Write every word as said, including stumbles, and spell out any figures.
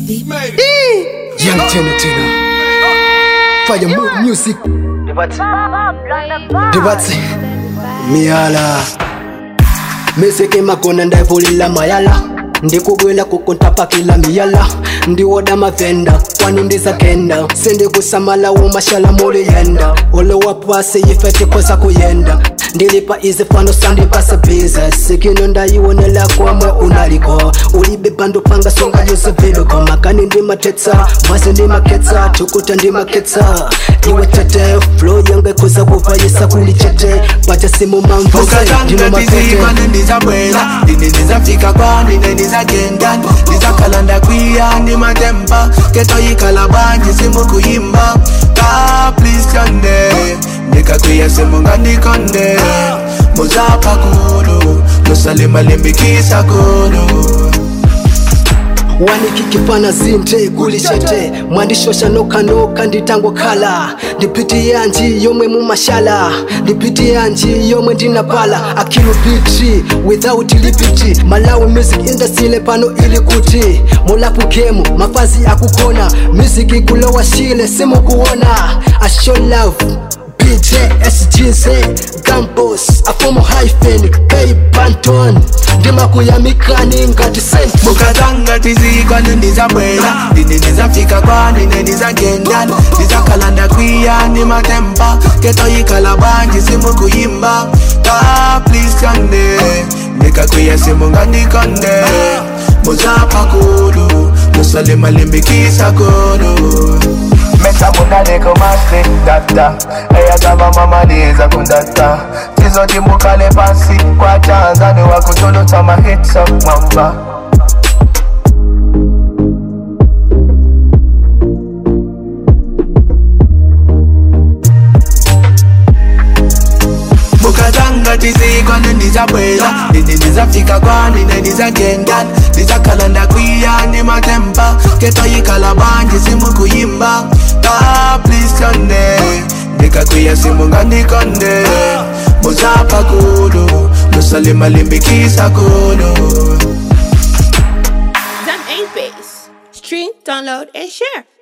Young Tenor Tenor Fire Mood Music Dibatsi Miala Meseke makona ndaivulila mayala ndikubwela kukuntapa kila miyala ndiwoda mavenda kwani ndizakenda sindi kusamala umashala muli yenda olowapase yifete koza kuyenda ndilipa izi fano sandipasa biza sikino ndayiwonela kwamwe unaliko ulibepa ndupanga songa yose viliko makani ndimatetsa mwazi ndimaketsa tukuta ndimaketsa iwe tete flow yange kuza kuvayisa kulichete pacha simu mamvose ndino mapete ndizabwela ndine ndizafika kwani ndizagenda ndizakalanda kwiya ndimatemba keto yikalabanje simu kuyimba ka please yonde ndikakwiya simu ngandikonde muzapa kulu nusalima limbikisa kulu wani kikipana zinte kulichete mwandishosha noka noka nditango kala ndipiti yanji yomwe mumashala ndipiti yanji yomwe ndinapala akilu biti without lipiti Malawi music industry pano ili kuti mulapu game mafazi akukona music ikulowa shile simu kuona I show love B J S G Z Gambos afomo hyphen K Banton ndima kuyamikani ngati sent mukatanga tizikwa ndizabwela ndine ndizafika kwani ndizagenda ndizakalanda kwiya ndimatemba keto yikalabanje simu kuyimba ka please yonde ndikakwiya simu ngandikonde muzapa kulu nusalima limbikisa kulu Mesa muna leko masi data Eya gava mama liza kundata Tizo timukale pasi Kwa chanza ni wakutulu tama hits of mwamba Mukatanga tizikwa ndizabwela Ndini ndizafika kwani ndizagenda Ndizakalanda kwiya ndimatemba Keto yikalabanje simu kuyimba ka please yonde ndikakwiya simu ngandikonde muzapa kulu nusalima limbikisa kulu Zam eight Base. Stream, download, and share.